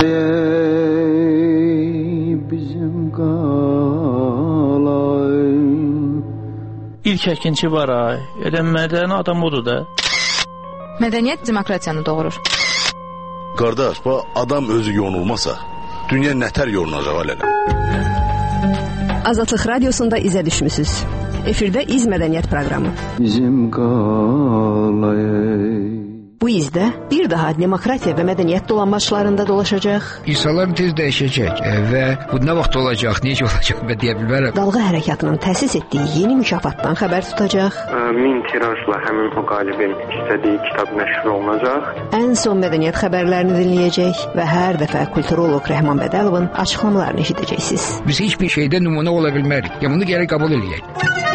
Bizim qalay. İlk əkinçi var ay. Mədəni adam odur da. Mədəniyyət demokratiyanı doğurur. Qardaş, bu adam özü yonulmasa, dünya nətər yorulacaq alələ? Azadlıq Radiosunda izə düşmüsünüz. Efirdə İz Mədəniyyət proqramı. Bizim qalay. Bu izdə bir daha demokratiya və mədəniyyət dolanbaçlarında dolaşacaq. İnsanlar tez dəyişəcək və bu nə vaxt olacaq, necə olacaq və deyə bilmərəm. Dalğa hərəkatının təsis etdiyi yeni mükafatdan xəbər tutacaq. 1000 tirajla həmin o qalibin istədiyi kitab nəşr olunacaq. Ən son mədəniyyət xəbərlərini dinləyəcək və hər dəfə kulturoloq Rəhman Bədəlovun açıqlamalarını eşidəcəksiniz. Biz heç bir şeydə nümunə ola bilmərik. Ya bunu gərək qəbul edək.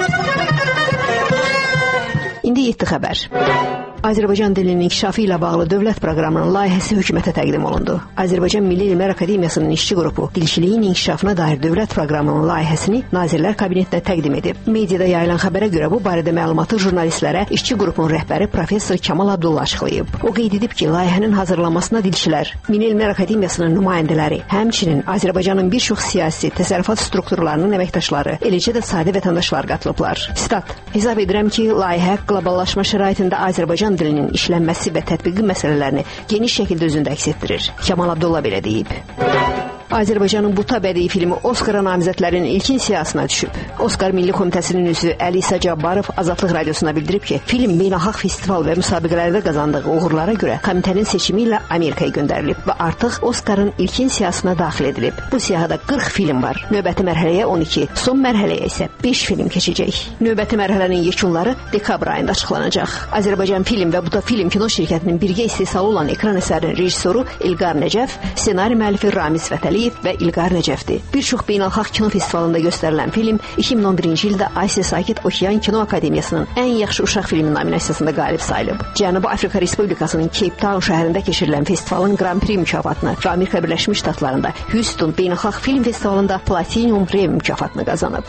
İndi 7 xəbər. Azərbaycan dilinin inkişafı ilə bağlı dövlət proqramının layihəsi hökumətə təqdim olundu. Azərbaycan Milli Elmlər Akademiyasının işçi qrupu dilçiliyin inkişafına dair dövlət proqramının layihəsini Nazirlər Kabinetinə təqdim edib. Mediada yayılan xəbərə görə bu barədə məlumatı jurnalistlərə işçi qrupunun rəhbəri professor Kamal Abdulla açıqlayıb. O qeyd edib ki, layihənin hazırlanmasına dilçilər, Milli Elmlər Akademiyasının nümayəndələri, həmçinin Azərbaycanın bir çox siyasi, təsərrüfat strukturlarının əməkdaşları, eləcə də sadə vətəndaşlar qatılıblar. Sitat: Hesab edirəm ki, layihə qloballaşma şəraitində Azərbaycan dilinin işlənməsi və tətbiqi məsələlərini geniş şəkildə özündə əks etdirir. Kamal Abdulla belə deyib. Azərbaycanın Buta bədii filmi Oskara namizədlərinin ilkin siyahısına düşüb. Oskar Milli Komitəsinin üzvü Əli İsa Cabbarov Azadlıq Radiosuna bildirib ki, film beynəlxalq festival və müsabiqələrdə qazandığı uğurlara görə komitənin seçimi ilə Amerikaya göndərilib və artıq Oskarın ilkin siyahısına daxil edilib. Bu siyahıda 40 film var. Növbəti mərhələyə 12, son mərhələyə isə 5 film keçəcək. Növbəti mərhələnin yekunları dekabr ayında açıqlanacaq. Azərbaycan Film və Buta Film kino şirkətinin birgə istehsalı olan ekran əsərinin rejissoru İlqar Nəcəf, ssenari müəllifi Ramiz Vətəli və İlqar Nəcəfdir. Bir çox beynəlxalq kino festivalında göstərilən film 2011-ci ildə Asiya Sakit Okean Kino Akademiyasının ən yaxşı uşaq filmi nominasiyasında qalib sayılıb. Cənubi Afrika Respublikasının Cape Town şəhərində keçirilən festivalın Grand Prix mükafatını və Amerika Birləşmiş Ştatlarında Houston Beynəlxalq Film Festivalında Platinum Rem mükafatını qazanıb.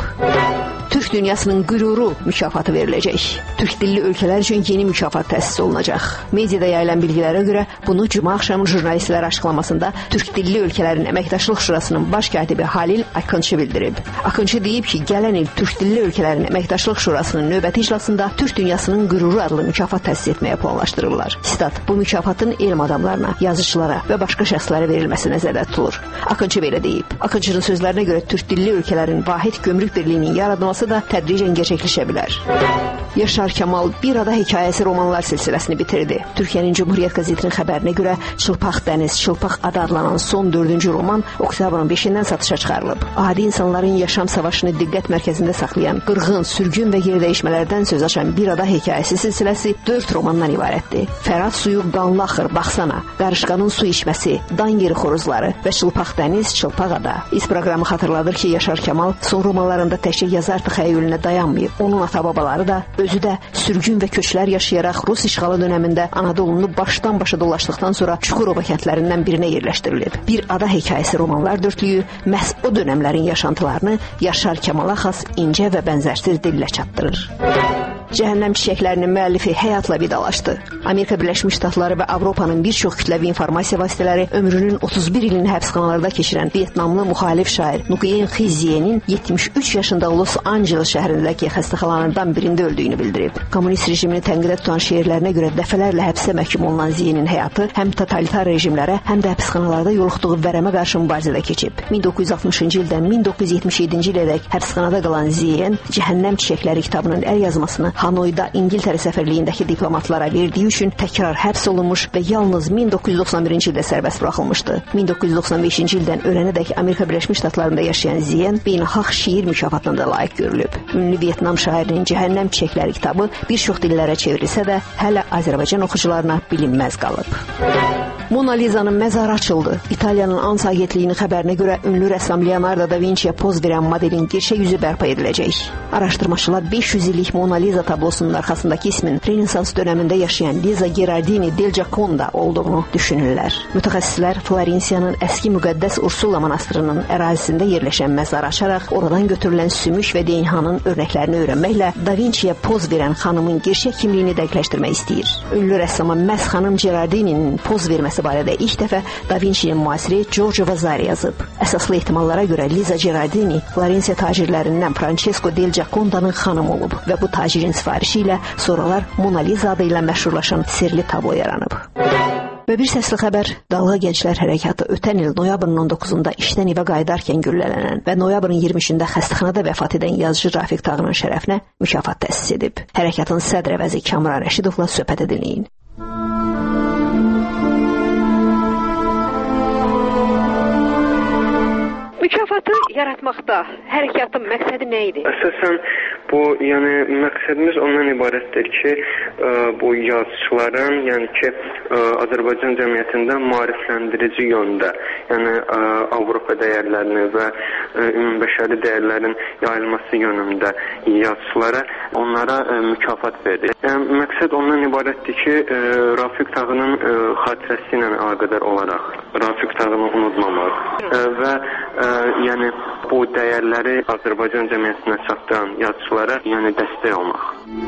Türk dünyasının qüruru mükafatı veriləcək. Türk dilli ölkələr üçün yeni mükafat təsis olunacaq. Mediada yayılan bilgilərə görə bunu cümə axşamı jurnalistlər açıqlamasında Türk dilli ölkələrin əməkdaşlıq şurasının baş katibi Halil Akınçı bildirib. Akınçı deyib ki, gələn il Türk dilli ölkələrin əməkdaşlıq şurasının növbəti iclasında Türk dünyasının qüruru adlı mükafat təsis etməyə planlaşdırırlar. Sitat: Bu mükafatın elm adamlarına, yazıçılara və başqa şəxslərə verilməsi nəzərdə tutulur. Akınçı belə deyib. Akınçının sözlərinə görə Türk dilli ölkələrin vahid gömrük birliyinin yaradılması da tədricən gerçəkləşə bilər. Yaşar Kemal Bir Ada hekayəsi romanlar silsiləsini bitirdi. Türkiyənin Cumhuriyyət qəzetinin xəbərinə görə Çılpaq Dəniz, Çılpaq Ada adlanan son 4-cü roman oktyabrın 5-dən satışa çıxarılıb. Adi insanların yaşam savaşını diqqət mərkəzində saxlayan, qırğın, sürgün və geridəyişmələrdən söz açan Bir Ada hekayəsi silsiləsi 4 romandan ibarətdir. Fərat suyu qanlı axır, baxsana, Qarışqanın su içməsi, Dan yeri xoruzları və Çılpaq Dəniz, Çılpaq Ada. İz proqramı xatırladır ki, Yaşar Kemal son romanlarında təkcə yazar təxəyyülünə dayanmayıb. Onun ata-babaları da, özü də sürgün və köçlər yaşayaraq Rus işğalı dönəmində Anadolunu başdan başa dolaşdıqdan sonra Çukurova kəndlərindən birinə yerləşdirilib. Bir Ada hekayəsi romanlar dörtlüyü məhz o dönəmlərin yaşantılarını Yaşar Kemala xas incə və bənzərsiz dillə çatdırır. Cəhənnəm çiçəklərinin müəllifi həyatla vidalaşdı. Amerika Birləşmiş Ştatları və Avropanın bir çox kütləvi informasiya vasitələri ömrünün 31 ilini həbsxanalarda keçirən Vyetnamlı müxalif şair Nguyen Thi Zie'nin 73 yaşında Los Angeles şəhərindəki xəstəxanalardan birində öldüyünü bildirib. Kommunist rejimini tənqidə tutan şeirlərinə görə dəfələrlə həbsə məhkum olunan Zie'nin həyatı həm totalitar rejimlərə, həm də həbsxanalarda yoluxduğu vərəmə qarşı mübarizədə keçib. 1960-cı ildən 1977-ci ilədək həbsxanada qalan Zie Cəhənnəm çiçəkləri kitabının əl yazmasını Hanoyda İngiltərə səfirliyindəki diplomatlara verdiyi üçün təkrar həbs olunmuş və yalnız 1991-ci ildə sərbəst buraxılmışdı. 1995-ci ildən ölənədək Amerika Birləşmiş Ştatlarında yaşayan Zien beynəlxalq şiir mükafatına da layiq görülüb. Ünlü Vyetnam şairinin Cəhənnəm çiçəkləri kitabı bir çox dillərə çevrilsə də hələ Azərbaycan oxucularına bilinməz qalıb. Mona Lisa'nın məzarı açıldı. İtaliyanın ANSA agentliyinin xəbərinə görə ünlü rəssam Leonardo da Vinci'yə poz verən modelin gerçək yüzü bərpa ediləcək. Araşdırmaçılar 500 illik Mona Lisa tablosunun arxasındakı ismin Rənesans dövründə yaşayan Liza Gherardini del Gioconda olduğunu düşünürlər. Mütəxəssislər Florensiyanın əski müqəddəs Ursula monastırının ərazisində yerləşən məzarı açaraq oradan götürülən sümük və DNA'nın örnəklərini öyrənməklə Da Vinci'yə poz verən xanımın gerçək kimliyini dəqiqləşdirmək istəyir. Ünlü rəssama məhz xanım Gherardini'nin poz verməsi olması barədə ilk dəfə Da Vinci'nin müasiri Giorgio Vasari yazıb. Əsaslı ehtimallara görə Liza Gerardini Florensiya tacirlərindən Francesco del Giaconda'nın xanımı olub və bu tacirin sifarişi ilə sonralar Mona Lisa adı ilə məşhurlaşan sirli tablo yaranıb. Və bir səsli xəbər, Dalğa Gənclər Hərəkatı ötən il noyabrın 19-da işdən evə qayıdarkən güllələnən və noyabrın 23-də xəstəxanada vəfat edən yazıcı Rafiq Tağının şərəfinə mükafat təsis edib. Hərəkatın sədr əvəzi Kamran Rəşidovla söhbət edilin. Mükafatı yaratmaqda hərəkatın məqsədi nə idi? Əsasən bu, yəni məqsədimiz ondan ibarətdir ki, bu yazıçıların, yəni ki, Azərbaycan cəmiyyətində maarifləndirici yöndə, yəni Avropa dəyərlərini və ümumbəşəri dəyərlərin yayılması yönündə yazıçılara, onlara mükafat verir. Yəni məqsəd ondan ibarətdir ki, Rafiq Tağının xatirəsi ilə əlaqədar olaraq Rafiq Tağını unutmamaq və yəni bu dəyərləri Azərbaycan cəmiyyətinə çatdıran yazıçılara yəni dəstək olmaq.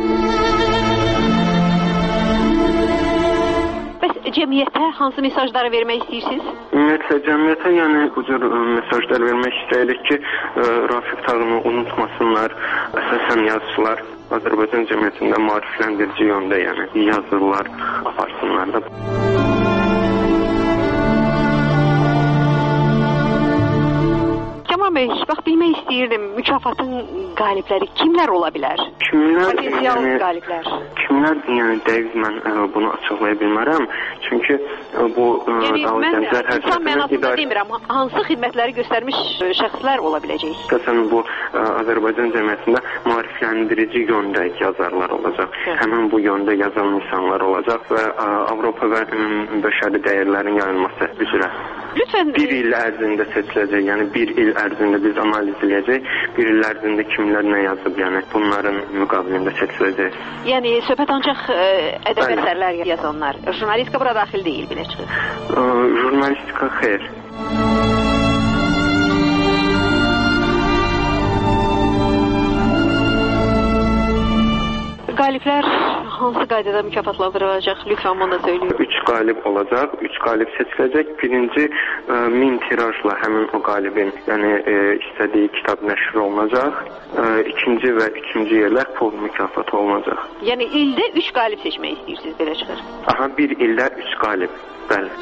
Bəs cəmiyyətə hansı mesajları vermək istəyirsiniz? Ümumiyyətlə cəmiyyətə yəni bu cür mesajlar vermək istəyirik ki, Rafiq Tağını unutmasınlar, əsasən yazıçılar Azərbaycan cəmiyyətində maarifləndirici yöndə yəni yazılar aparsınlar da. Kamran bəy, bax bilmək istəyirdim, mükafatın qalibləri kimlər ola bilər? Potensial qaliblər. Kimlərdir, yəni dəqiq mən bunu açıqlaya bilmərəm. Çünki bu Dalğa Gənclər Hərəkatının idarə demirəm, hansı xidmətləri göstərmiş şəxslər ola biləcək? Məsələn, bu Azərbaycan cəmiyyətində maarifləndirici yöndə yazarlar olacaq. Həmin bu yöndə yazan insanlar olacaq və Avropa və bəşəri dəyərlərin yayılması üzrə. Lütfən bir il ərzində seçiləcək, yəni bir il ərzində biz analiz edəcək, bir il ərzində kimlər nə yazıb, yəni bunların müqabilində seçiləcək. Yəni söhbət ancaq ədəbi əsərlər yazanlar, jurnalistika bura daxil deyil, belə çıxır. Jurnalistika xeyr. Qaliblər hansı qaydada mükafatlandırılacaq? Lütfən bunu da söyləyin. 3 qalib olacaq, 3 qalib seçiləcək. Birinci 1000 tirajla həmin o qalibin, yəni istədiyi kitab nəşr olunacaq. İkinci və üçüncü yerlər pul mükafatı olunacaq. Yəni ildə 3 qalib seçmək istəyirsiniz, belə çıxır. Aha, bir ildə 3 qalib, bəli.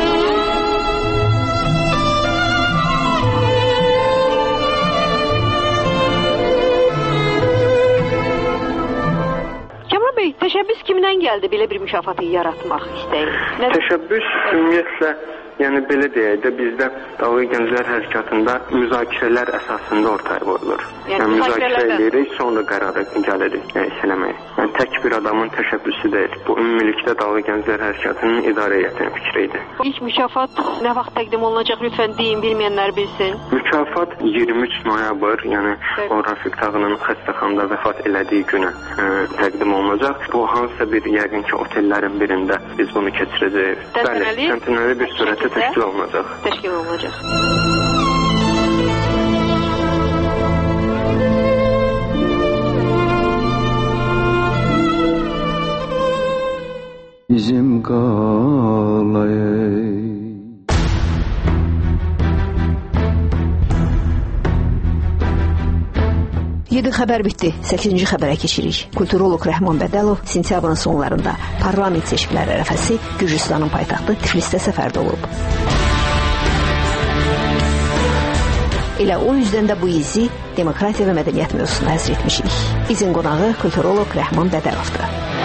Təşəbbüs kimdən gəldi belə bir mükafatı yaratmaq istəyi? Təşəbbüs ümumiyyətlə, yəni belə deyək də bizdə Dalğa Gənclər Hərəkatında müzakirələr əsasında ortaya qoyulur. Yəni müzakirə edirik, sonra qərara gəlirik eləməyə. Yəni tək bir adamın təşəbbüsü deyil. Bu ümumilikdə Dalğa Gənclər Hərəkatının idarə heyətinin fikri idi. İlk mükafat nə vaxt təqdim olunacaq? Lütfən deyin, bilməyənlər bilsin. Mükafat 23 noyabr, yəni o Rafiq Tağının xəstəxanada vəfat elədiyi günə təqdim olunacaq. Bu hansısa bir yəqin ki otellərin birində biz bunu keçirəcəyik. Bəli, təntənəli bir surətdə təşkil olunacaq. Təşkil olunacaq. Bizim qalayı. Yedi xəbər bitdi. 8-ci xəbərə keçirik. Kulturoloq Rəhman Bədəlov sentyabrın sonlarında parlament seçkiləri ərəfəsi Gürcüstanın paytaxtı Tiflisdə səfərdə olub. Elə o yüzdən də bu izi demokratiya və mədəniyyət mövzusunda həsr etmişik. İzin qonağı kulturoloq Rəhman Bədəlovdur.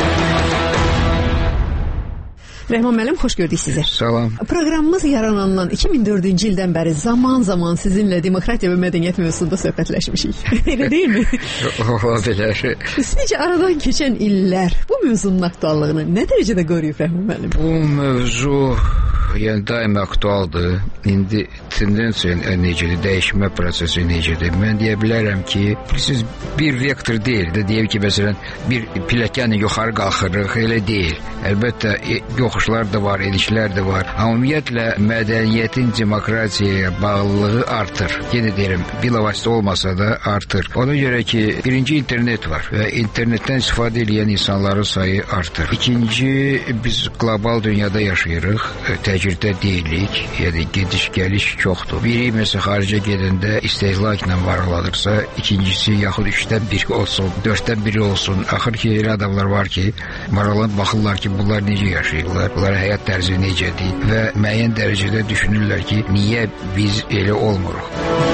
Rəhman müəllim, xoş gördük sizi. Salam. Proqramımız yaranandan 2004-cü ildən bəri zaman-zaman sizinlə demokratiya və mədəniyyət mövzusunda söhbətləşmişik. Elə deyilmi? Ola bilər. Sizcə aradan keçən illər bu mövzunun aktuallığını nə dərəcədə qoruyub Rəhman müəllim? Bu mövzu yəni daima aktualdır. İndi tendensiya necədir, dəyişmə prosesi necədir? Mən deyə bilərəm ki, siz bir vektor deyil də, deyək ki, məsələn, bir pilləkəni yuxarı qalxırıq, elə deyil. Əlbəttə, yoxuşlar da var, enişlər də var. Amma ümumiyyətlə, mədəniyyətin demokratiyaya bağlılığı artır. Yenə deyirəm, bilavasitə olmasa da artır. Ona görə ki, birinci internet var və internetdən istifadə edən insanların sayı artır. İkinci, biz qlobal dünyada yaşayırıq, təcriddə deyilik, yəni gediş-gəliş çoxdur. Biri məsələn xaricə gedəndə istehlakla varlanırsa, ikincisi yaxud 3-dən 1 olsun, 4-dən 1 olsun. Axır ki, elə adamlar var ki, maraqlanıb baxırlar ki, bunlar necə yaşayırlar, bunların həyat tərzi necədir və müəyyən dərəcədə düşünürlər ki, niyə biz elə olmuruq?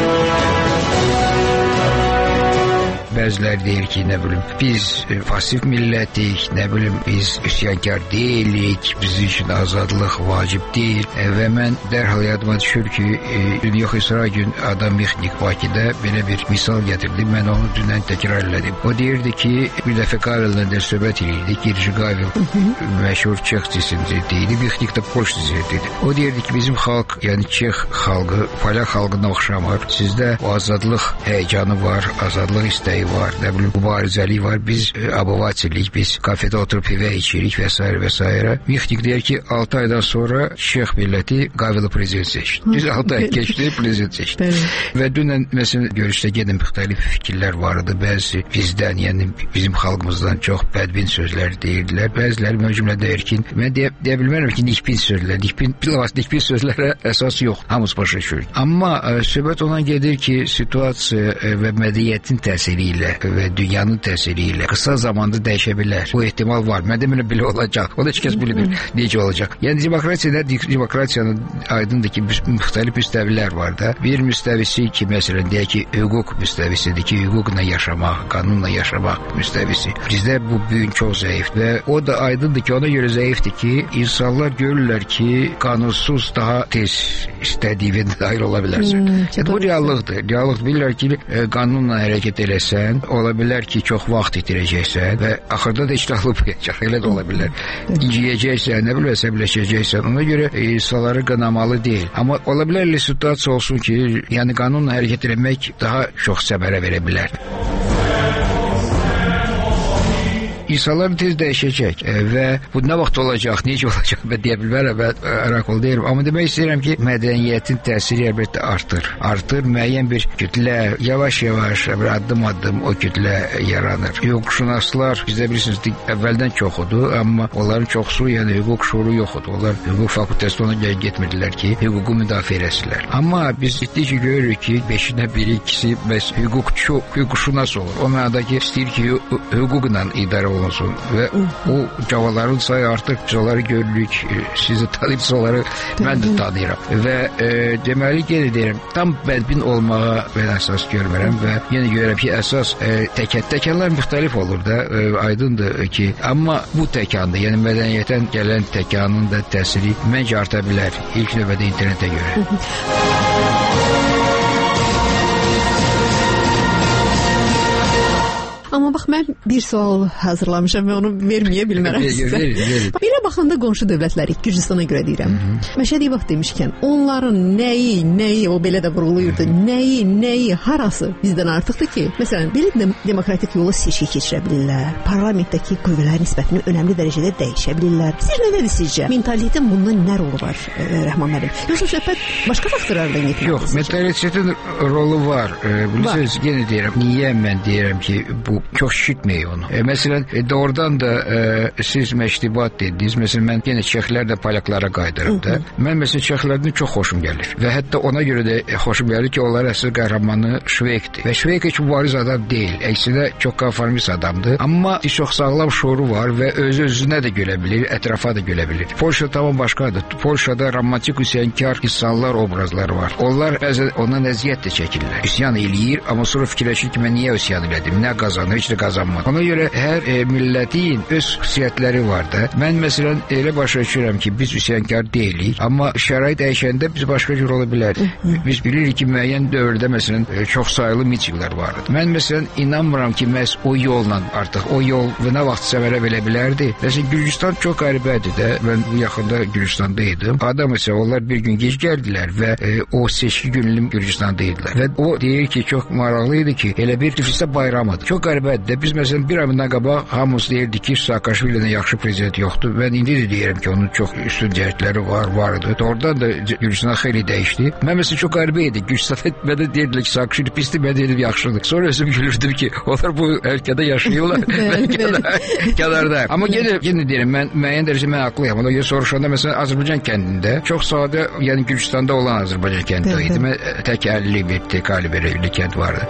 Bəziləri deyir ki, nə bilim, biz pasif millətik, nə bilim, biz üsyankar deyilik, bizim üçün azadlıq vacib deyil və mən dərhal yadıma düşür ki, yox İsra gün Adam Mixnik Bakıda belə bir misal gətirdi, mən onu dünən təkrar elədim. O deyirdi ki, bir dəfə Qavel'lə də söhbət edirdik, Girici Qavel məşhur Çex cisimci deyildi, Mixnik də Polş cisimci. O deyirdi ki, bizim xalq, yəni Çex xalqı, Polyak xalqına oxşamır, sizdə o azadlıq həyəcanı var, azadlıq istəyi var, nə bilim, mübarizəlik var, biz abovatilik, biz kafedə oturub pivə içirik və s. və s. Mixnik deyir ki, 6 aydan sonra Çex milləti Qaveli prezident seçdi. Biz 6 ay keçdi, prezident seçdi. Və dünən, məsələn, görüşdə gedən müxtəlif fikirlər var idi. Bəzi bizdən, yəni bizim xalqımızdan çox bədbin sözlər deyirdilər. Bəziləri mövcumla deyir ki, mən deyə bilmərəm ki, nikbin sözlər, nikbin sözlərə əsas yox, hamısı başa düşür. Amma söhbət ona gedir ki, situasiya və mədəniyyətin təsiri və dünyanın təsiri ilə qısa zamanda dəyişə bilər. Bu ehtimal var. Mən demirəm belə olacaq. O da heç kəs bilmir necə olacaq. Yəni demokratiyanın aydındır ki, müxtəlif müstəvilər var da. Bir müstəvisi ki, məsələn, deyək ki, hüquq müstəvisidir ki, hüquqla yaşamaq, qanunla yaşamaq müstəvisi. Bizdə bu büyün çox zəif və o da aydındır ki, ona görə zəifdir ki, insanlar görürlər ki, qanunsuz daha tez istədiyində dair ola bilərsən. Bu reallıqdır. Reallıqdır. Bilirlər ki, qanunla hərəkət eləsən, ola bilər ki, çox vaxt itirəcəksən və axırda da iştahlı olmayacaq. Elə də ola bilər. İnciyəcəksən, nə bilim, əsəbləşəcəksən. Ona görə insanları qınamalı deyil. Amma ola bilər situasiya olsun ki, yəni qanunla hərəkət etmək daha çox səmərə verə bilər. İnsanlar tez dəyişəcək və bu nə vaxt olacaq, necə olacaq və deyə bilmərəm, mən ərakol deyirəm. Amma demək istəyirəm ki, mədəniyyətin təsiri əlbəttə artır. Artır, müəyyən bir kütlə, yavaş-yavaş, addım-addım o kütlə yaranır. Hüquqşünaslar, bizdə bilirsiniz, əvvəldən çoxudur, amma onların çoxsu, yəni hüquq şuuru yoxudur. Onlar hüquq fakültəsində ona getmirdilər ki, hüququ müdafiə eləsinlər. Amma biz ciddi ki, görürük ki, 5-dən 1-2-si məhz hüquqşünas olur. O mənada ki, istəyir ki, hüquqla idarə olunsun və o cavaların sayı artıq, biz onları görürük, sizi tanıyıbsa onları mən də tanıyıram və deməli yenə deyirəm, tam bədbin olmağa mən əsas görmürəm və yenə görürəm ki, əsas təkanlar müxtəlif olur da, aydındır ki, amma bu təkanda, yəni mədəniyyətdən gələn təkanın da təsiri məncə arta bilər, ilk növbədə internetə görə. Amma bax, mən bir sual hazırlamışam və onu verməyə bilmərəm sizə. Belə baxanda qonşu dövlətləri, Gürcüstana görə deyirəm. Məşədi vaxt demişkən, onların nəyi, o belə də vurğulayırdı, nəyi, harası bizdən artıqdır ki, məsələn, belə demokratik yolu seçki keçirə bilirlər, parlamentdəki qüvvələr nisbətini önəmli dərəcədə dəyişə bilirlər. Siz nədir sizcə? Mentalitetin bundan nə rolu var, Rəhman müəllim? Yoxsa söhbət başqa faktorlardan getməkdir? Yox, mentalitetin rolu var. Bilirsiniz, yenə deyirəm, niyə mən deyirəm ki, bu çox şişitməyək onu. Məsələn, doğrudan da siz məştibat dediniz. Məsələn, mən yenə Çexlər də Polyaklara qayıdırım da. Mən məsələn Çexlərdən çox xoşum gəlir. Və hətta ona görə də xoşum gəlir ki, onlar əsas qəhrəmanı Şveyqdir. Və Şveyq heç mübariz adam deyil. Əksinə çox konformist adamdır. Amma çox sağlam şuuru var və öz-özünə də görə bilir, ətrafa da görə bilir. Polşa tamam başqadır. Polşada romantik üsyankar insanlar obrazları var. Onlar bəzən ondan əziyyət də çəkirlər. Üsyan eləyir, amma sonra fikirləşir ki, mən niyə üsyan elədim? Nə qazanır? Heç də qazanmadı. Ona görə hər millətin öz xüsusiyyətləri var da. Mən məsələn elə başa düşürəm ki, biz üsyankar deyilik, amma şərait dəyişəndə biz başqa cür ola bilərik. Biz bilirik ki, müəyyən dövrdə məsələn çox saylı mitinglər var idi. Mən məsələn inanmıram ki, məhz o yolla artıq o yol və nə vaxt səmərə verə bilərdi. Məsələn Gürcüstan çox qəribədir də. Mən bu yaxında Gürcüstanda idim. Adam isə onlar bir gün gec gəldilər və o seçki günlüm Gürcüstanda idilər. Və o deyir ki, çox maraqlı idi ki, elə bir Tiflisdə bayramıdır. Çox qəribə qəribədir. Biz məsələn bir aydan qabaq hamımız deyirdi ki, Saakashvili'nin yaxşı prezident yoxdur. Mən indi də deyirəm ki, onun çox üstün cəhətləri vardı. Oradan da Gürcüstan xeyli dəyişdi. Mən məsələn çox qəribə idi. Gürcüstan mənə deyirdilər ki, Saakashvili pisdir, mən dedim yaxşıdır. Sonra özüm gülürdüm ki, onlar bu ölkədə yaşayırlar. Kənarda. Amma yenə deyirəm, mən müəyyən dərəcədə mən haqlıyam. Ona görə soruşanda məsələn Azərbaycan kəndində çox sadə, yəni Gürcüstanda olan Azərbaycan kəndi idi. Mən tək 50 bir kaliberli kənd vardı.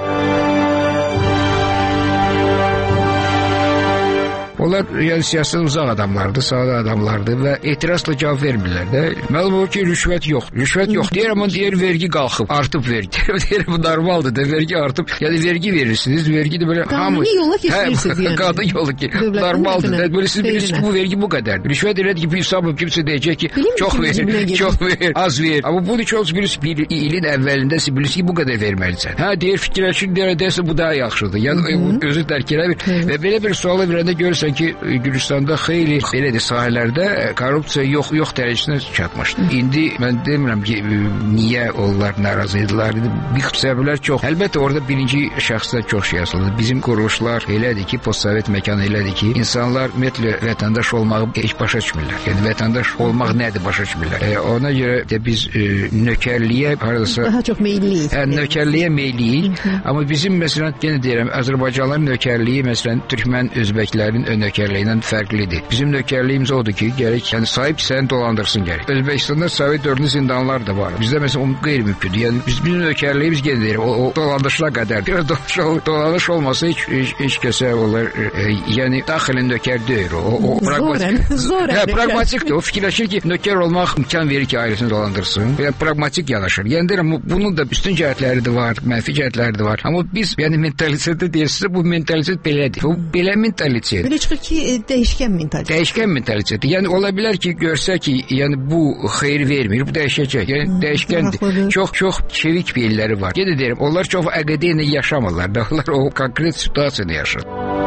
Onlar yəni siyasətdən uzaq adamlardı, sadə adamlardı və etirazla cavab vermirlər də. Məlum olur ki, rüşvət yox. Rüşvət yox. Deyirəm, amma deyir vergi qalxıb, artıb vergi. Deyirəm, bu normaldır da, vergi artıb. Yəni vergi verirsiniz, vergi də belə hamı... Qanuni yolla keçirirsiniz yəni. Qanuni yolu ki, normaldır da. Böyle siz bilirsiniz ki, bu vergi bu qədər. Rüşvət elədir ki, bir hesabı kimsə deyəcək ki, çox ver, az ver. Amma bunu çox bilirsiniz, bir ilin əvvəlində siz bilirsiniz ki, bu qədər verməlisən. Hə, deyir, fikirləşin, deyirsə bu daha yaxşıdır. Yəni özü dərk eləmir. Və belə bir suala verəndə görürsən ki, Gürcüstanda xeyli belədir sahələrdə korrupsiya yox dərəcəsinə çatmışdı. İndi mən demirəm ki, niyə onlar narazı idilər. Bir səbəblər çox. Əlbəttə orada birinci şəxslər çox şey asılıdır. Bizim quruluşlar elədir ki, postsovet məkanı elədir ki, insanlar ümumiyyətlə vətəndaş olmağı heç başa düşmürlər. Yəni vətəndaş olmaq nədir başa düşmürlər. Ona görə də biz nökərliyə haradasa daha çox meyilliyiz. Nökərliyə meyilliyik. Amma bizim məsələn yenə deyirəm, Azərbaycanlıların nökərliyi məsələn Türkmən özbəklərin nökərliyindən fərqlidir. Bizim nökərliyimiz odur ki, gərək yəni sahib səni dolandırsın gərək. Özbəkistanda sovet dövrünün zindanlar da var. Bizdə məsələn o qeyri-mümkündür. Yəni bizim nökərliyimiz yenə deyir, o dolandırışlar qədər. Biraz dolanış olmasa heç kəsə olur. Yəni daxilin nökər deyir. O pragmatikdir. O fikirləşir ki, nökər olmaq imkan verir ki, ailəsini dolandırsın. Yəni pragmatik yanaşır. Yəni deyirəm, bunun da üstün cəhətləri də var, mənfi cəhətləri də var. Amma biz yəni mentalitetdə deyirsiniz, bu mentalitet belədir. O belə mentalitet. Belə çıxır ki, dəyişkən mentalitet. Dəyişkən mentalitet. Yəni ola bilər ki, görsə ki, yəni bu xeyir vermir, bu dəyişəcək. Yəni dəyişkəndir. Çox çevik beyinləri var. Yenə deyirəm, onlar çox əqidə ilə yaşamırlar. Onlar o konkret situasiyada yaşayır.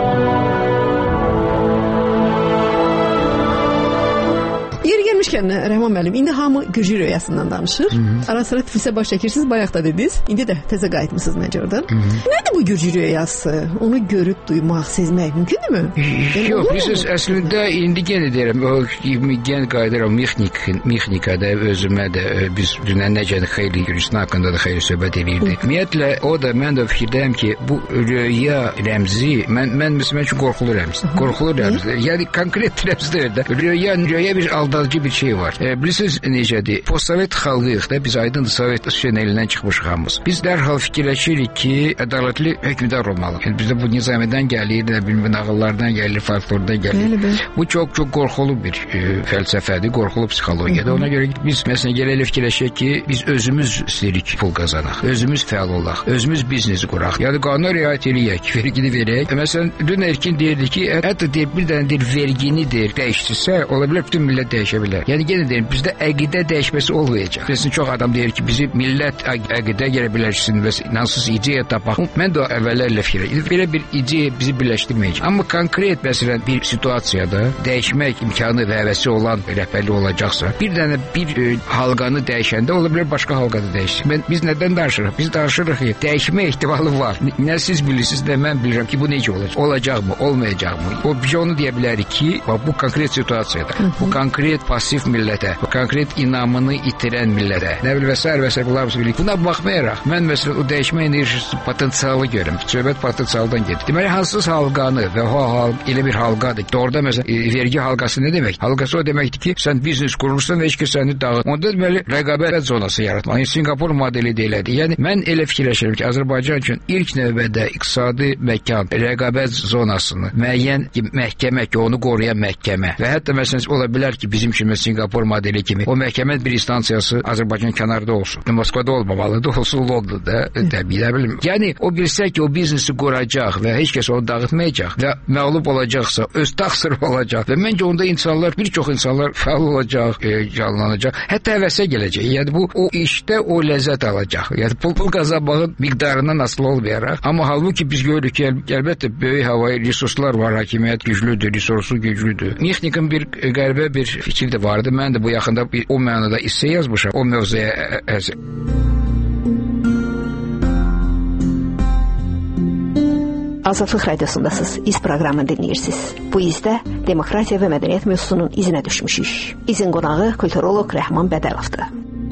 Yeri gəlmişkən Rəhman müəllim, indi hamı Gürcü rüyasından danışır. Ara-sıra Tiflisə baş çəkirsiniz, bayaq da dediniz. İndi də təzə qayıtmısınız məncə oradan. Nədir bu Gürcü rüyası? Onu görüb, duymaq, sezmək mümkündürmü? Yox, biz əslində indi yenə deyirəm, yenə qayıdıram Mixnikada özümə də biz dünən necə xeyli Gürcüstan haqqında da xeyli söhbət edirdik. Ümumiyyətlə, o da mən də fikirdəyəm ki, bu rüya rəmzi, mən üçün qorxulu rəmzi. Yəni konkret rəmzi deyil də. Rüya bir aldadıcı bir şey var. Bilirsiniz necədir? Postsovet xalqıyıq da, biz aydın Sovet elindən çıxmışıq hamımız. Biz dərhal fikirləşirik ki, ədalətli hökmdar olmalı. Yəni bizdə bu nizamiyyədən gəlir, nağıllardan gəlir, folklordan gəlir. Bu çox qorxulu bir fəlsəfədir, qorxulu psixologiyadır. Ona görə biz məsələn elə fikirləşək ki, biz özümüz istəyirik pul qazanaq, özümüz fəal olaq, özümüz biznesi quraq. Yəni qanuna riayət eləyək, vergini verək. Məsələn, dün Erkin deyirdi ki, hətta bir dənə vergini dəyişdirsə, ola bilər bütün millət dəyişə bilər. Yəni yenə deyirəm, bizdə əqidə dəyişməsi olmayacaq. Məsələn, çox adam deyir ki, bizi millət əqidə gələ bilərsin və inansız ideya tapaq. Mən də əvvəllərlə fikirləşirəm. Belə bir ideya bizi birləşdirməyəcək. Amma konkret məsələn bir situasiyada dəyişmək imkanı və həvəsi olan rəhbərlik olacaqsa, bir dənə bir halqanı dəyişəndə ola bilər başqa halqada dəyişsin. Biz nədən danışırıq? Biz danışırıq ki, dəyişmə ehtimalı var. Nə siz bilirsiniz, nə mən bilirəm ki, bu necə olacaq? Olacaqmı, olmayacaqmı? O bir onu deyə bilərik ki, bu konkret situasiyada, bu konkret pasif millətə, bu konkret inamını itirən millətə, nə bilim və bunlar bilik. Buna baxmayaraq, mən məsələn o dəyişmə enerjisi potensialı görürəm. Söhbət potensialdan gedir. Deməli, hansız halqanı və o halq elə bir halqadır. Orada məsələn vergi halqası nə demək? Halqası o deməkdir ki, sən biznes qurursan və heç kəs səni dağıt. Onda deməli rəqabət zonası yaratmaq. Yəni Singapur modeli deyilədir. Yəni mən elə fikirləşirəm ki, Azərbaycan üçün ilk növbədə iqtisadi məkan, rəqabət zonasını müəyyən məhkəmə ki, onu qoruyan məhkəmə və hətta məsələn ola bilər ki, bizim üçün Singapur modeli kimi o məhkəmənin bir instansiyası Azərbaycan kənarında olsun. Moskvada olmamalıdır, olsun Londonda, təbii də bilim. Yəni o bilsə ki, o biznesi quracaq və heç kəs onu dağıtmayacaq və məğlub olacaqsa, öz təqsiri olacaq və məncə onda bir çox insanlar fəal olacaq, canlanacaq, hətta həvəsə gələcək. Yəni bu o işdə o ləzzət alacaq. Yəni pul qazanmağın miqdarından asılı olmayaraq. Amma halbuki biz görürük ki, əlbəttə böyük havayı resurslar var, hakimiyyət güclüdür, resursu güclüdür. Mixnikin bir qəribə bir fikir də vardı. Mən də bu yaxında o mənada hissə yazmışam o mövzuya. Azadlıq radiosundasınız. İz proqramını dinləyirsiniz. Bu izdə demokratiya və mədəniyyət mövzusunun izinə düşmüşük. İzin qonağı kulturoloq Rəhman Bədəlovdur.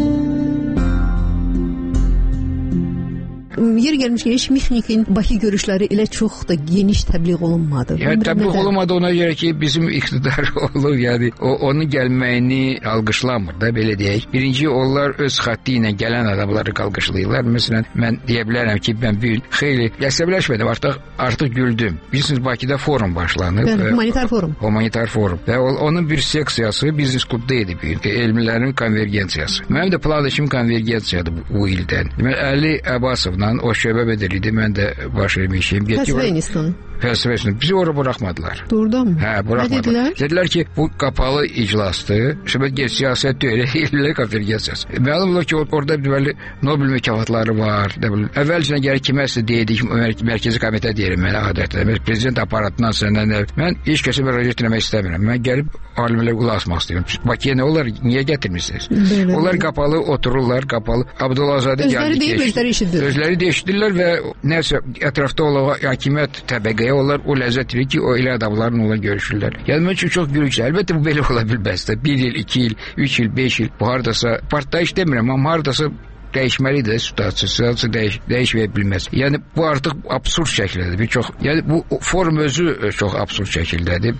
Yer gəlmişkən heç Mixnikin Bakı görüşləri elə çox da geniş təbliğ olunmadı. Yəni təbliğ olunmadı ona görə ki, bizim iqtidar olur, yəni onun gəlməyini alqışlamır da, belə deyək. Birinci, onlar öz xətti ilə gələn adamları alqışlayırlar. Məsələn, mən deyə bilərəm ki, mən bir xeyli əsəbləşmədim, artıq güldüm. Bilirsiniz, Bakıda forum başlanıb. Humanitar forum. Humanitar forum. Və onun bir seksiyası Business Club'da idi, elmlərin konvergensiyası. Mənim də planlaşım konvergensiyadır bu ildən. Deməli, Əli Əbasovla o şöbə müdiri idi, mən də baş vermişim. Fəlsəfə institutu. Bizi oraya buraxmadılar. Doğrudan mı? Hə, buraxmadılar. Dedilər ki, bu qapalı iclasdır. Şimdi siyaset deyil, elmlər konvergensiyası. Məlum olur ki, orada deməli Nobel mükafatları var. Əvvəlcə gərək kiməsə deyirik, mərkəzi komitə deyirəm mən adətən. Prezident aparatından səndən mən heç kəsə müraciət etmək istəmirəm. Mən gəlib alimlərə qulaq asmaq istəyirəm. Bakıya nə olar, niyə gətirmirsiniz? Onlar qapalı otururlar, qapalı. Abdullazadə gəldi. Özləri eşidirlər və nəsə ətrafda olan hakimiyyət təbəqəyə onlar o ləzzət verir ki, o elə adamlarla onlar görüşürlər. Yəni mən üçün çox gülünç. Əlbəttə bu belə ola bilməz də. 1 il, 2 il, 3 il, 5 il bu hardasa partlayış demirəm, amma hardasa dəyişməlidir situasiya dəyişməyə bilməz. Yəni bu artıq absurd şəkildədir. Yəni bu forum özü çox absurd şəkildədir.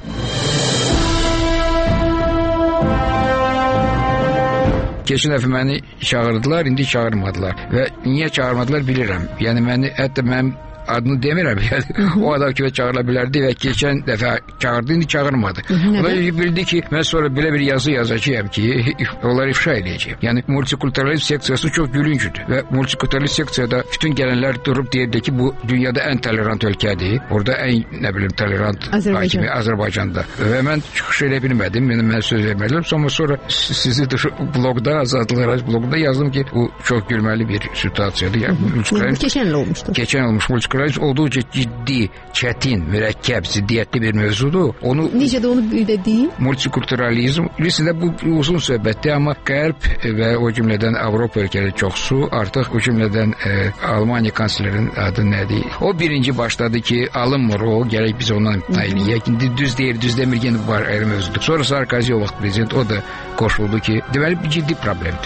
Keçən dəfə məni çağırdılar, indi çağırmadılar. Və niyə çağırmadılar bilirəm. Yəni hətta mənim adını demirəm. Yəni, o adam kimi çağırıla bilərdi və keçən dəfə çağırdı, indi çağırmadı. Ona bildi ki, mən sonra belə bir yazı yazacağım ki, onları ifşa edəcəyim. Yəni, multikulturalizm seksiyası çox gülüncüdür. Və multikulturalizm seksiyada bütün gələnlər durub deyirdi ki, bu dünyada ən tolerant ölkədir. Orada ən, tolerant hakimi Azərbaycanda. Və mən çıxış edə bilmədim, mən söz vermədim. Sonra sizi blogda, Azadlıq blogda yazdım ki, bu çox gülməli bir situasiyadır. Keçən il olmuşdu. Keçən olmuş. Multikulturalizm olduqca ciddi, çətin, mürəkkəb, ziddiyyətli bir mövzudur. Necə də onu bir də deyim? Multikulturalizm, bilirsiniz, bu uzun söhbətdir, amma Qərb və o cümlədən Avropa ölkələri çoxsu, artıq o cümlədən Almaniya kanslerinin adı nədir? O birinci başladı ki, alınmır o, gərək biz ondan imtina eləyək. Düz deyir, düz demir, yenə var ayrı mövzudur. Sonra Sarkozy o vaxt prezident, o da qoşuldu ki, deməli bir ciddi problemdir.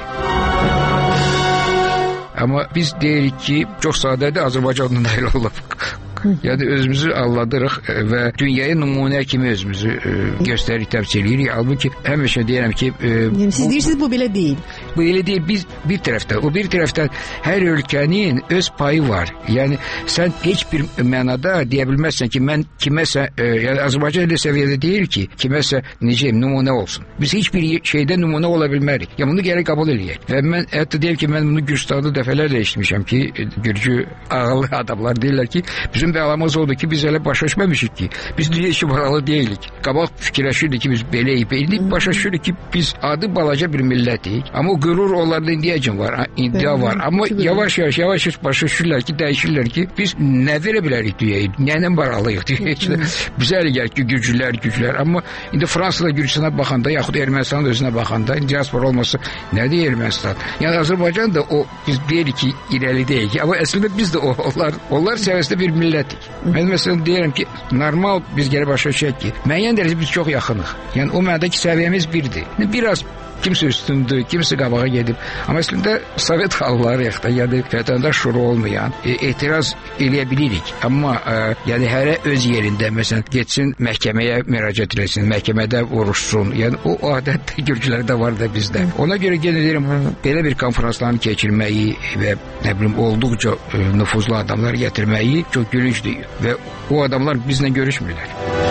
Amma biz deyirik ki, çox sadədir, Azərbaycanla nail olub. Yəni özümüzü alladırıq və dünyaya nümunə kimi özümüzü göstərik, təmsil edirik. Halbuki həmişə deyirəm ki... Siz deyirsiniz, bu belə deyil. Bu elə deyil, biz bir tərəfdən hər ölkənin öz payı var. Yəni sən heç bir mənada deyə bilməzsən ki, mən kiməsə, yəni Azərbaycan elə səviyyədə deyil ki, kiməsə necəyim, nümunə olsun. Biz heç bir şeydə nümunə ola bilmərik. Yəni bunu gərək qəbul edək. Və mən hətta deyim ki, mən bunu Gürcüstanda dəfələrlə eşitmişəm ki, Gürcü ağıllı adamlar deyirlər ki, bizim bəlamız odur ki, biz elə başa düşməmişik ki, biz dünya işi baralı deyilik. Qabaq fikirləşirdik ki, biz beləyik. İndi başa düşürük ki, biz adı balaca bir millətik. Amma o qürur onlarda indiyəcən var, indiya var. Amma yavaş-yavaş başa düşürlər ki, dəyişirlər ki, biz nə verə bilərik dünyaya, nəylə baralıyıq dünyaya. Bizə elə gəlir ki, güclər. Amma indi Fransada Gürcüstana baxanda, yaxud Ermənistanın özünə baxanda, diaspora olmasa nədir Ermənistan? Yəni Azərbaycan da o, biz deyirik ki, irəli deyik. Amma əslində biz də onlar səviyyəsində bir millət. Mən məsələn deyirəm ki, normal biz gəlib başa düşək ki, müəyyən dərəcədə biz çox yaxınıq. Yəni o mənadakı səviyyəmiz birdir. Biraz kimsə üstündür, kimsə qabağa gedib. Amma əslində Sovet xalqları yəni vətəndaş şüuru olmayan etiraz eləyə bilirik. Amma yəni hərə öz yerində məsələn getsin məhkəməyə müraciət etsin, məhkəmədə vuruşsun. Yəni o adət Gürcülərdə var da bizdə. Ona görə yenə deyirəm, belə bir konferansların keçirməyi və nə bilim olduqca nüfuzlu adamlar gətirməyi çox gülüncdür və o adamlar bizlə görüşmürlər.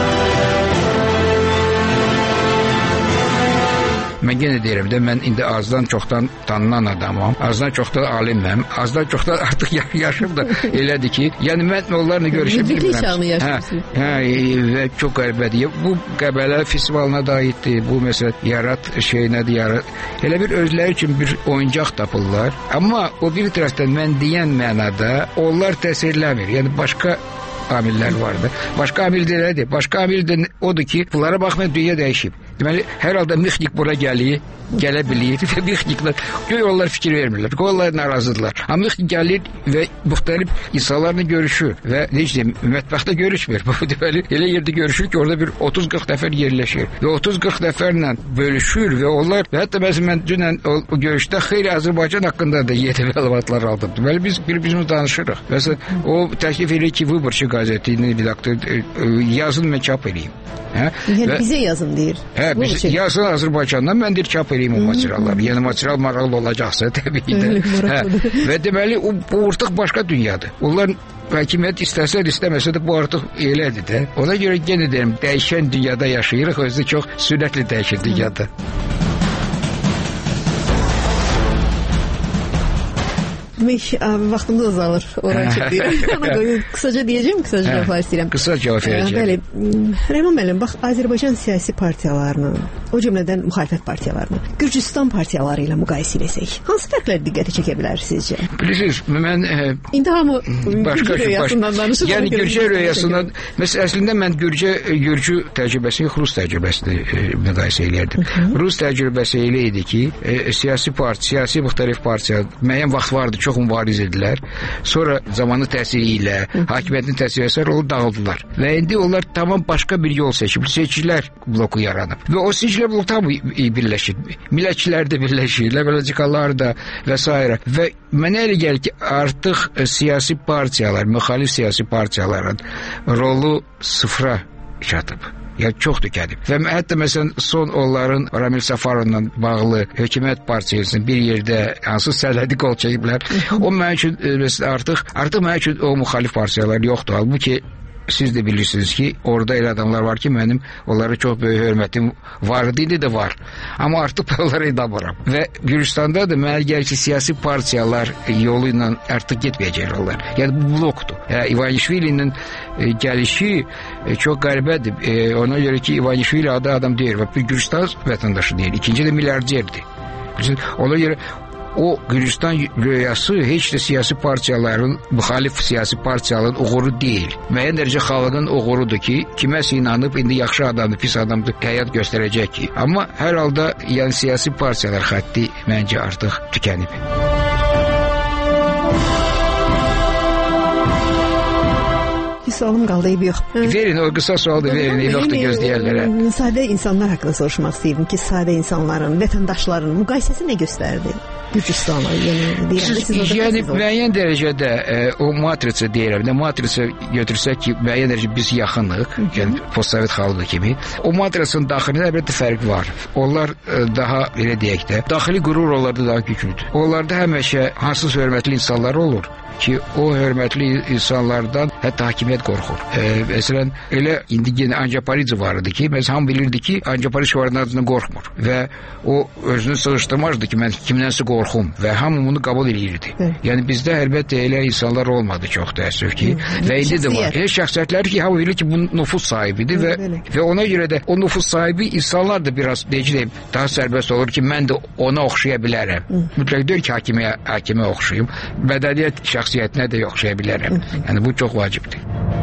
Mən yenə deyirəm də, mən indi azdan çoxdan tanınan adamam, azdan çoxdan aliməm, azdan çoxdan artıq yaşım da elədir ki, yəni mən onlarla görüşə bilmirəm. Və çox qəribədir. Bu Qəbələ festivalına da aiddir, bu məsələn Yarat şeyinədir, Yarat. Elə bir özləri üçün bir oyuncaq tapırlar, amma o bir tərəfdən mən deyən mənada onlar təsirləmir, yəni başqa amillər vardır. Başqa amil də nədir? Başqa amil də odur ki, bunlara baxmayın dünya dəyişib. Deməli, hər halda Mixnik bura gələ bilir və Mixniklər onlar fikir vermirlər. Onlar narazıdırlar. Amma Mixnik gəlir və müxtəlif insanlarla görüşür və necə deyim, mətbəxdə görüşmür. Deməli, elə yerdə görüşür ki, orada bir 30-40 nəfər yerləşir və 30-40 nəfərlə bölüşür və onlar və hətta mən dünən o görüşdə xeyli Azərbaycan haqqında da yeni məlumatlar aldım. Deməli, biz bir-birimiz danışırıq. Məsələn, o təklif edir ki, Vıborçu qəzetinin redaktor yazın mən çap edeyim. Yəni bizə yazın deyir. Yazın Azərbaycandan, mən deyir çap edeyim o materialları. Yəni material maraqlı olacaqsa təbii də. Və deməli, bu artıq başqa dünyadır. Onlar hakimiyyət istəməsə də bu artıq elədir də. Ona görə yenə deyirəm, dəyişən dünyada yaşayırıq, özü də çox sürətli dəyişən dünyada. Demək, vaxtımız azalır. Oran çıxdıyır. Qısaca deyəcəm, qısaca cavab istəyirəm. Qısa cavab verəcəm. Bəli. Rəhman müəllim, bax, Azərbaycan siyasi partiyalarının, o cümlədən müxalifət partiyalarının Gürcüstan partiyaları ilə müqayisə etsək, hansı fərqlər diqqəti çəkə bilər sizcə? Bilirsiniz, mən İndi hamı Gürcü rüyasından danışır. Yəni Gürcü rüyasından, məsələn, əslində mən Gürcü təcrübəsini Rus təcrübəsini müqayisə eləyərdim. Rus təcrübəsi elə idi ki, siyasi müxtəlif partiya müəyyən vaxt vardı, çox mübariz edilər. Sonra zamanı təsiri ilə, hakimiyyətin təsiri ilə onu dağıldılar. Və indi onlar tamam başqa bir yol seçib, seçicilər bloku yaranıb. Və o seçicilər bloku tam birləşir. Millətçilər də birləşir, liberalcıqalar da və s. Və mənə elə gəlir ki, artıq siyasi partiyalar, müxalif siyasi partiyaların rolu sıfıra çatıb. Yəni çox tükədib. Və hətta məsələn son onların Ramil Səfərovla bağlı hökumət partiyasının bir yerdə hansı sərhədi qol çəkiblər. O mənim üçün artıq mənim üçün o müxalif partiyalar yoxdur. Halbuki siz də bilirsiniz ki, orada elə adamlar var ki, mənim onlara çox böyük hörmətim var idi də var. Amma artıq onlara inanmıram. Və Gürcüstanda da mənə gəlir ki, siyasi partiyalar yolu ilə artıq getməyəcəklər onlar. Yəni bu blokdur. İvanişvilinin gəlişi çox qəribədir. Ona görə ki, İvanişvili adı adam deyir və Gürcüstan vətəndaşı deyir. İkinci də milyarderdir. Ona görə o Gürcüstan rüyası heç də siyasi partiyaların, müxalif siyasi partiyaların uğuru deyil. Müəyyən dərəcə xalqın uğurudur ki, kiməsə inanıb, indi yaxşı adamdır, pis adamdır, həyat göstərəcək ki. Amma hər halda yəni siyasi partiyalar xətti məncə artıq tükənib. Bir sualım qaldı, eybi yox. Verin, o qısa sual da verin, eybi yoxdur gözləyərlərə. Sadə insanlar haqqında soruşmaq istəyirdim ki, sadə insanların, vətəndaşların müqayisəsi nə göstərdi? Gürcüstan'a, yəni müəyyən dərəcədə o matriça deyirəm də, matriça götürsək ki, müəyyən dərəcədə biz yaxınıq, yəni postsovet xalqı kimi. O matriçanın daxilində əlbəttə fərq var. Onlar daha, elə deyək də, daxili qürur onlarda daha güclüdür. Onlarda həmişə hansız hörmətli insanlar olur ki, o hörmətli insanlardan hətta hakimiyyət qorxur. Məsələn, elə indi yenə Ancaparidze var idi ki, məsələn, hamı bilirdi ki, Ancaparidze varın adından qorxmur və o özünü sığışdırmazdı ki, mən kimdənsə qorxum və hamı bunu qəbul edirdi. Yəni bizdə əlbəttə elə insanlar olmadı çox təəssüf ki, və indi də var. Elə şəxsiyyətlər ki, hamı bilir ki, bu nüfus sahibidir və ona görə də o nüfus sahibi insanlar da biraz, deyəcəyim, daha sərbəst olur ki, mən də ona oxşaya bilərəm. Mütləq deyil ki, hakimə oxşayım. Mədəniyyət şəxsiyyətinə də oxşaya bilərəm. Yəni bu çox vacibdir.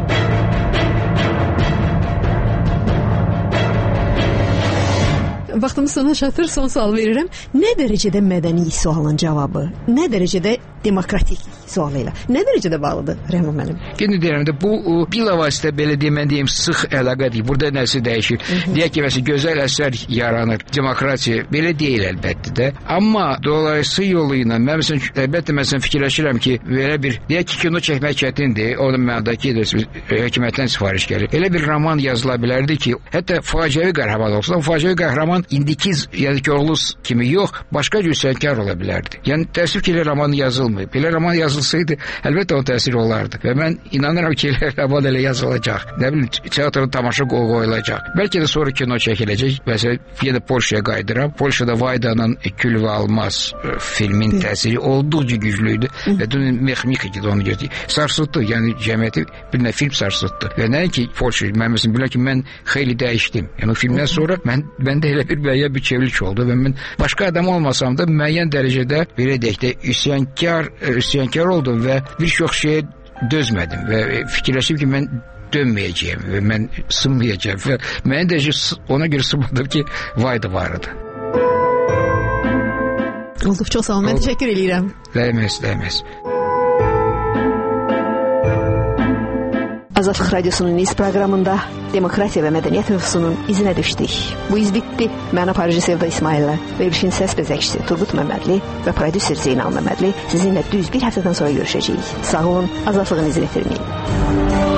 Vaxtımız sona çatır, son sual verirəm. Nə dərəcədə mədəni sualın cavabı, nə dərəcədə demokratik sualı ilə, nə dərəcədə bağlıdır Rəhman müəllim? Yenə deyirəm də, bu bilavasitə belə deyim, sıx əlaqə deyil. Burada nəsə dəyişir. Deyək ki, məsələn, gözəl əsər yaranır. Demokratiya belə deyil əlbəttə də. Amma dolayısı yolu ilə, mən əlbəttə fikirləşirəm ki, belə bir, deyək ki, kino çəkmək çətindir. Onun mənada ki, hökumətdən sifariş gəlir. Elə bir roman yazıla bilərdi ki, hətta faciəvi qəhrəman olsun. Faciəvi qəhrəman indiki, yəni Korlus kimi yox, başqa cür sənkar ola bilərdi. Yəni təəssüf ki, elə roman yazılmır. Belə roman yazılsaydı, əlbəttə onun təsiri olardı. Və mən inanıram ki, elə roman elə yazılacaq. Nə bilim, teatrın tamaşa qoyulacaq. Bəlkə də sonra kino çəkiləcək. Məsələn, yenə Polşaya qayıdıram. Polşada Vaydanın Kül və Almaz filmin təsiri olduqca güclüydü. Və dünün Mexmik idi onu götürdü. Sarsıtdı, yəni cəmiyyəti bir nə film sarsıtdı. Və nəinki Polşa, mən məsələn bilirəm ki, mən xeyli dəyişdim. Yəni o filmdən sonra məndə elə bir müəyyən bir çevrilik oldu və mən başqa adam olmasam da müəyyən dərəcədə belə deyək də üsyankar oldum və bir çox şeyə dözmədim və fikirləşdim ki, mən dönməyəcəyəm və mən sınmayacağım və mənə də ona görə sınmadım ki, vaydı vardı. Olduq, çox sağ olun. Mən təşəkkür edirəm. Dəyməz. Azadlıq Radiosunun iz proqramında demokratiya və mədəniyyət mövzusunun izinə düşdük. Bu iz bitdi. Mən aparıcı Sevda İsmaillə, verilişin səs bezəkçisi Turqut Məmmədli və prodüser Zeynal Məmmədli sizinlə düz bir həftədən sonra görüşəcəyik. Sağ olun, azadlığın izini itirməyin.